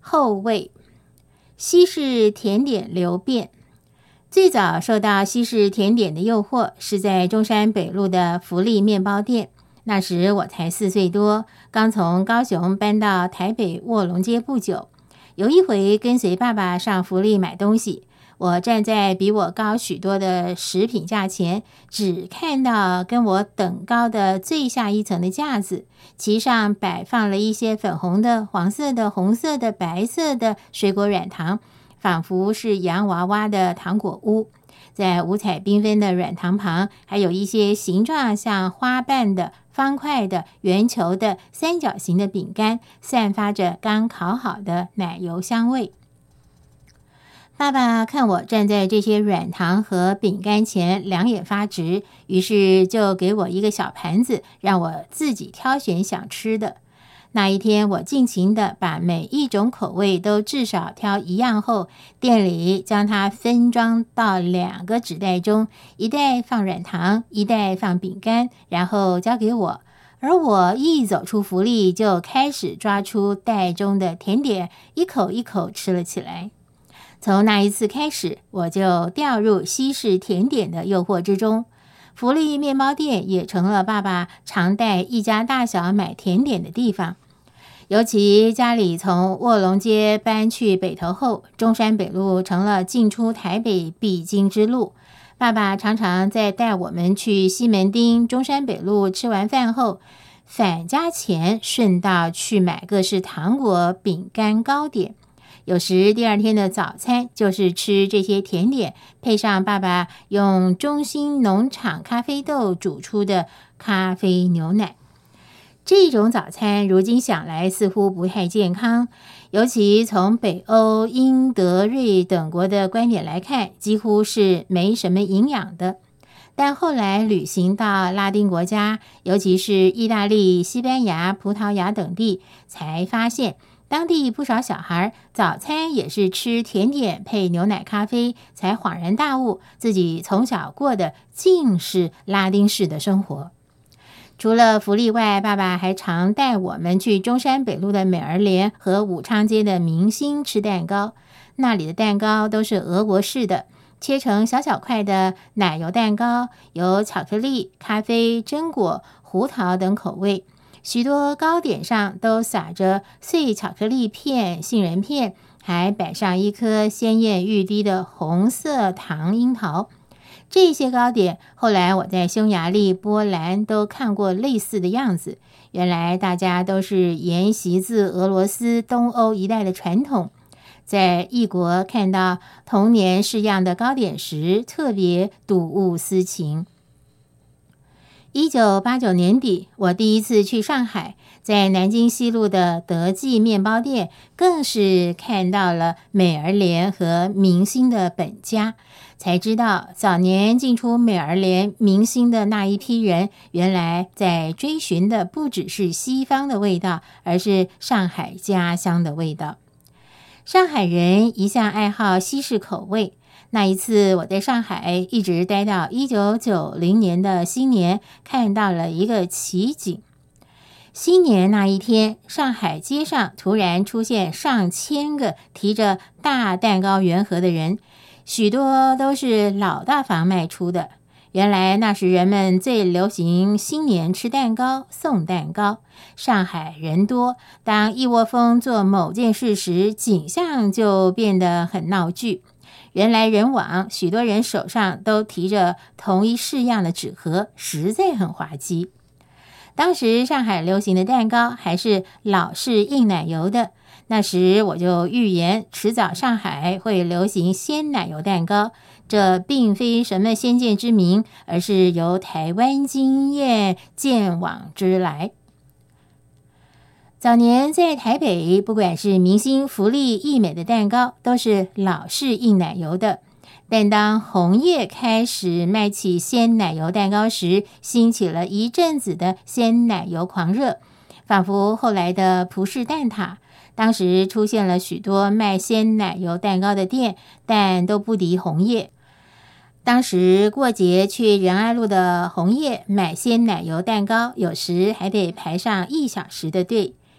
后味。西式甜点流变。最早受到西式甜点的诱惑是在中山北路的福利面包店，那时我才4岁多，刚从高雄搬到台北卧龙街不久。有一回跟随爸爸上福利买东西，我站在比我高许多的食品架前，只看到跟我等高的最下一层的架子，其上摆放了一些粉红的、黄色的、红色的、白色的水果软糖，仿佛是洋娃娃的糖果屋。在五彩缤纷的软糖旁，还有一些形状像花瓣的、方块的、圆球的、三角形的饼干，散发着刚烤好的奶油香味。爸爸看我站在这些软糖和饼干前，两眼发直，于是就给我一个小盘子，让我自己挑选想吃的。那一天，我尽情地把每一种口味都至少挑一样后，店里将它分装到2个纸袋中，一袋放软糖，一袋放饼干，然后交给我。而我一走出福利，就开始抓出袋中的甜点，一口一口吃了起来。从那一次开始，我就掉入西式甜点的诱惑之中。福利面包店也成了爸爸常带一家大小买甜点的地方。尤其家里从卧龙街搬去北投后，中山北路成了进出台北必经之路。爸爸常常在带我们去西门町、中山北路吃完饭后，返家前顺道去买各式糖果、饼干、糕点。有时第二天的早餐就是吃这些甜点，配上爸爸用中兴农场咖啡豆煮出的咖啡牛奶。这种早餐如今想来似乎不太健康，尤其从北欧、英、德、瑞等国的观点来看，几乎是没什么营养的。但后来旅行到拉丁国家，尤其是意大利、西班牙、葡萄牙等地，才发现当地不少小孩早餐也是吃甜点配牛奶咖啡，才恍然大悟，自己从小过的竟是拉丁式的生活。除了福利外，爸爸还常带我们去中山北路的美而莲和武昌街的明星吃蛋糕。那里的蛋糕都是俄国式的，切成小小块的奶油蛋糕，有巧克力、咖啡、榛果、胡桃等口味。许多糕点上都撒着碎巧克力片、杏仁片，还摆上一颗鲜艳欲滴的红色糖樱桃。这些糕点后来我在匈牙利、波兰都看过类似的样子，原来大家都是沿袭自俄罗斯、东欧一带的传统。在异国看到童年式样的糕点时，特别睹物思情。1989年底，我第一次去上海，在南京西路的德记面包店，更是看到了美而莲和明星的本家，才知道早年进出美而莲、明星的那一批人，原来在追寻的不只是西方的味道，而是上海家乡的味道。上海人一向爱好西式口味。那一次我在上海一直待到1990年的新年，看到了一个奇景。新年那一天，上海街上突然出现上千个提着大蛋糕圆盒的人，许多都是老大房卖出的。原来那时人们最流行新年吃蛋糕、送蛋糕。上海人多，当一窝蜂做某件事时，景象就变得很闹剧。人来人往，许多人手上都提着同一式样的纸盒，实在很滑稽。当时上海流行的蛋糕还是老式硬奶油的，那时我就预言迟早上海会流行鲜奶油蛋糕，这并非什么先见之明，而是由台湾经验见往之来。早年在台北，不管是明星、福利、益美的蛋糕，都是老式硬奶油的。但当红叶开始卖起鲜奶油蛋糕时，兴起了一阵子的鲜奶油狂热，仿佛后来的葡式蛋挞。当时出现了许多卖鲜奶油蛋糕的店，但都不敌红叶。当时过节去仁爱路的红叶买鲜奶油蛋糕，有时还得排上1小时的队。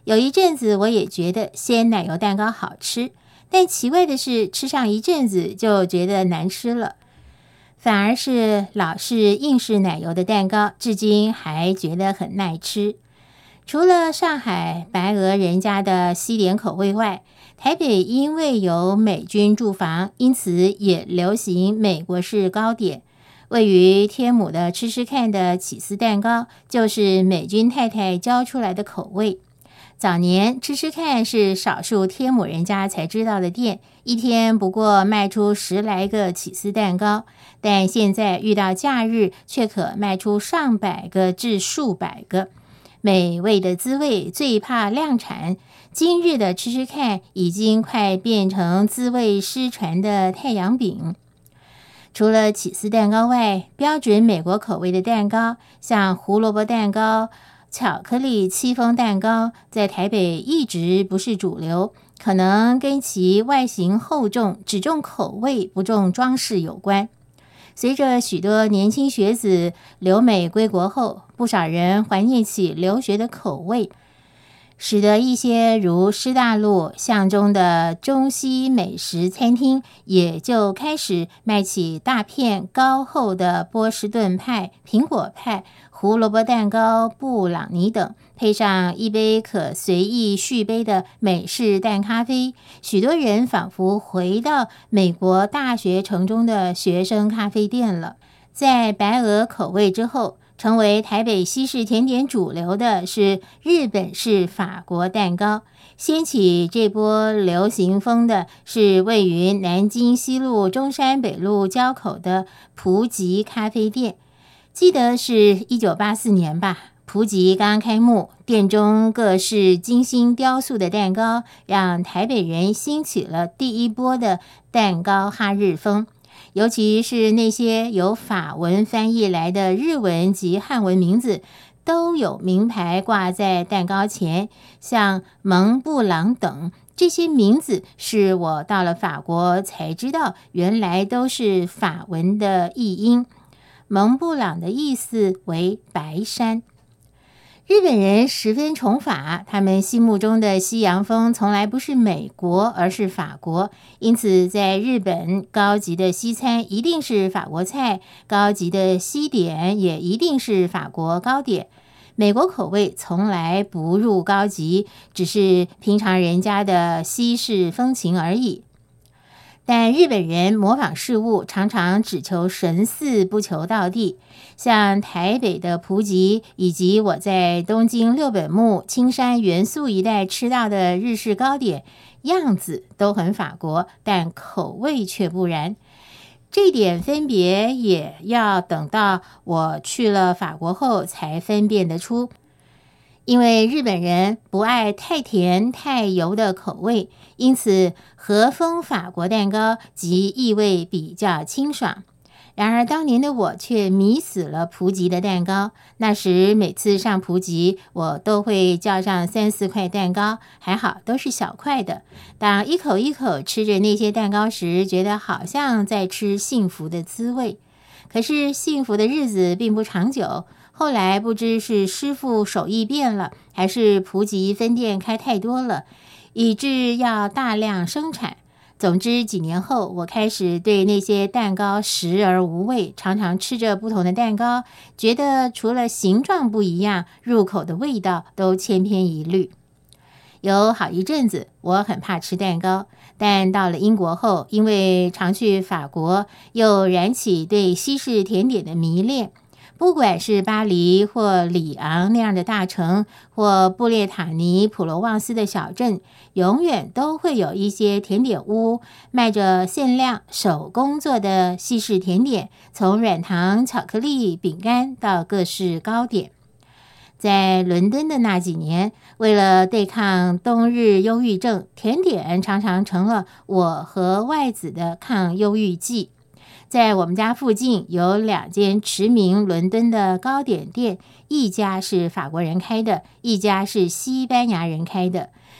有一阵子我也觉得鲜奶油蛋糕好吃，但奇怪的是，吃上一阵子就觉得难吃了。反而是老式硬式奶油的蛋糕，至今还觉得很耐吃。除了上海白俄人家的西点口味外，台北因为有美军驻防，因此也流行美国式糕点。位于天母的吃吃看的起司蛋糕，就是美军太太教出来的口味。早年吃吃看是少数天母人家才知道的店，一天不过卖出10来个起司蛋糕，但现在遇到假日却可卖出上百个至数百个。美味的滋味最怕量产，今日的吃吃看已经快变成滋味失传的太阳饼。除了起司蛋糕外，标准美国口味的蛋糕，像胡萝卜蛋糕、巧克力戚风蛋糕，在台北一直不是主流，可能跟其外形厚重，只重口味不重装饰有关。随着许多年轻学子留美归国后，不少人怀念起留学的口味，使得一些如师大路巷中的中西美食餐厅也就开始卖起大片高厚的波士顿派、苹果派、胡萝卜蛋糕、布朗尼等，配上一杯可随意续杯的美式淡咖啡，许多人仿佛回到美国大学城中的学生咖啡店了。在白俄口味之后，成为台北西式甜点主流的是日本式法国蛋糕。掀起这波流行风的是位于南京西路中山北路交口的璞吉咖啡店。记得是1984年吧，璞吉刚开幕，店中各式精心雕塑的蛋糕，让台北人兴起了第一波的蛋糕哈日风。尤其是那些由法文翻译来的日文及汉文名字，都有名牌挂在蛋糕前，像蒙布朗等，这些名字是我到了法国才知道，原来都是法文的译音。蒙布朗的意思为白山。日本人十分崇法，他们心目中的西洋风从来不是美国，而是法国。因此，在日本，高级的西餐一定是法国菜，高级的西点也一定是法国糕点。美国口味从来不入高级，只是平常人家的西式风情而已。但日本人模仿事物，常常只求神似，不求道地。像台北的璞吉，以及我在东京六本木、青山元素一带吃到的日式糕点，样子都很法国，但口味却不然。这点分别也要等到我去了法国后才分辨得出。因为日本人不爱太甜太油的口味，因此和风法国蛋糕及意味比较清爽。然而当年的我却迷死了璞吉的蛋糕，那时每次上璞吉，我都会叫上3、4块蛋糕，还好都是小块的。当一口一口吃着那些蛋糕时，觉得好像在吃幸福的滋味。可是幸福的日子并不长久，后来不知是师傅手艺变了，还是璞吉分店开太多了，以致要大量生产。总之几年后，我开始对那些蛋糕食而无味，常常吃着不同的蛋糕，觉得除了形状不一样，入口的味道都千篇一律。有好一阵子我很怕吃蛋糕，但到了英国后，因为常去法国，又燃起对西式甜点的迷恋。不管是巴黎或里昂那样的大城，或布列塔尼、普罗旺斯的小镇，永远都会有一些甜点屋卖着限量手工做的西式甜点，从软糖、巧克力、饼干到各式糕点。在伦敦的那几年，为了对抗冬日忧郁症，甜点常常成了我和外子的抗忧郁剂。在我们家附近有2间驰名伦敦的糕点店，一家是法国人开的，一家是西班牙人开的。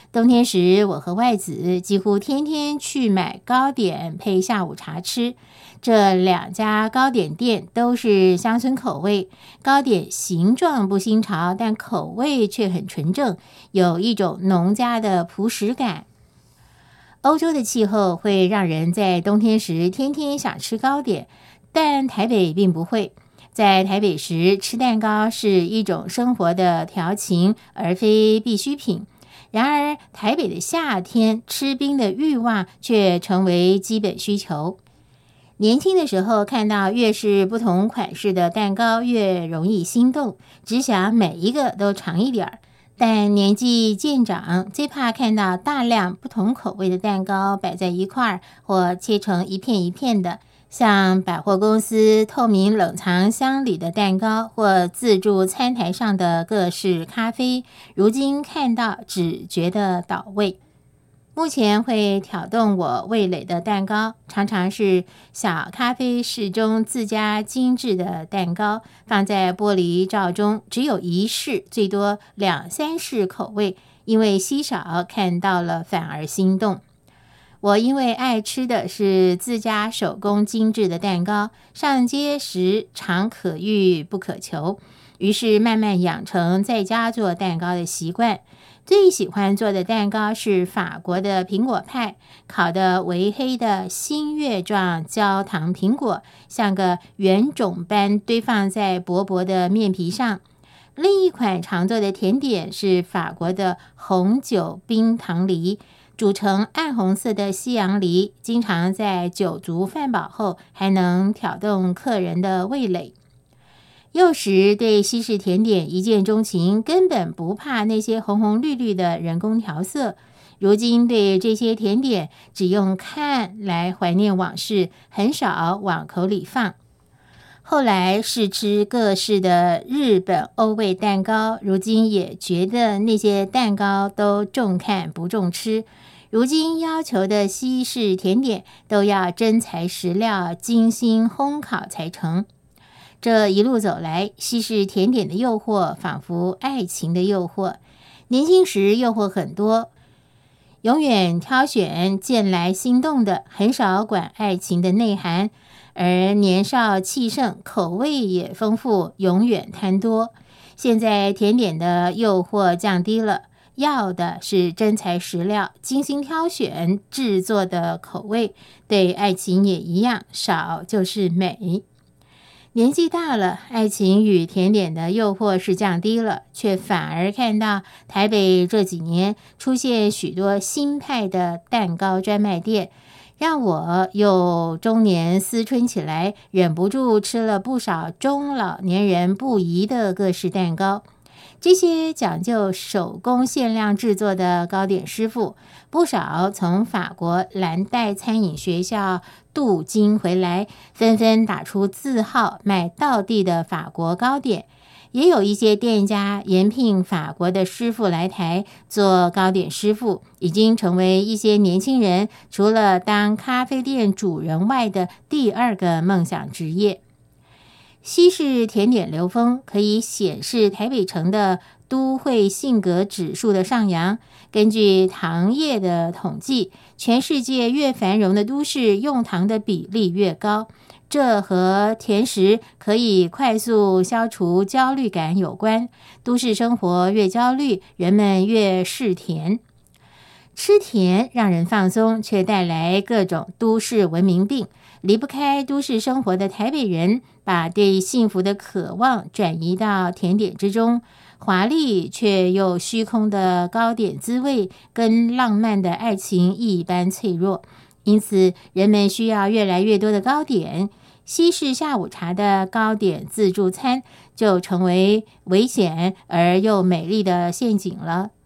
冬天时，我和外子几乎天天去买糕点配下午茶吃。这2家糕点店都是乡村口味，糕点形状不新潮，但口味却很纯正，有一种农家的朴实感。欧洲的气候会让人在冬天时天天想吃糕点，但台北并不会。在台北时，吃蛋糕是一种生活的调情，而非必需品。然而，台北的夏天吃冰的欲望却成为基本需求。年轻的时候看到越是不同款式的蛋糕越容易心动，只想每一个都尝一点儿。但年纪渐长，最怕看到大量不同口味的蛋糕摆在一块儿，或切成一片一片的，像百货公司透明冷藏箱里的蛋糕，或自助餐台上的各式咖啡，如今看到只觉得倒胃。目前会挑动我味蕾的蛋糕，常常是小咖啡室中自家精致的蛋糕，放在玻璃罩中，只有1式，最多2、3式口味，因为稀少看到了反而心动。我因为爱吃的是自家手工精致的蛋糕，上街时常可遇不可求，于是慢慢养成在家做蛋糕的习惯。最喜欢做的蛋糕是法国的苹果派，烤的微黑的新月状焦糖苹果，像个圆种般堆放在薄薄的面皮上。另一款常做的甜点是法国的红酒冰糖梨，煮成暗红色的西洋梨，经常在酒足饭饱后还能挑动客人的味蕾。幼时对西式甜点一见钟情，根本不怕那些红红绿绿的人工调色。如今对这些甜点只用看来怀念往事，很少往口里放。后来试吃各式的日本欧味蛋糕，如今也觉得那些蛋糕都重看不重吃。如今要求的西式甜点都要真材实料，精心烘烤才成。这一路走来，西式甜点的诱惑仿佛爱情的诱惑。年轻时诱惑很多，永远挑选见来心动的，很少管爱情的内涵。而年少气盛，口味也丰富，永远贪多。现在甜点的诱惑降低了，要的是真材实料，精心挑选制作的口味。对爱情也一样，少就是美。年纪大了，爱情与甜点的诱惑是降低了，却反而看到台北这几年出现许多新派的蛋糕专卖店，让我又中年思春起来，忍不住吃了不少中老年人不宜的各式蛋糕。这些讲究手工限量制作的糕点师傅，不少从法国蓝带餐饮学校镀金回来，纷纷打出字号卖道地的法国糕点。也有一些店家延聘法国的师傅来台做糕点师傅，已经成为一些年轻人除了当咖啡店主人外的第2个梦想职业。西式甜点流风可以显示台北城的都会性格指数的上扬。根据糖业的统计，全世界越繁荣的都市用糖的比例越高，这和甜食可以快速消除焦虑感有关。都市生活越焦虑，人们越嗜甜。吃甜让人放松，却带来各种都市文明病。离不开都市生活的台北人，把对幸福的渴望转移到甜点之中。华丽却又虚空的糕点滋味，跟浪漫的爱情一般脆弱。因此，人们需要越来越多的糕点。西式下午茶的糕点自助餐就成为危险而又美丽的陷阱了。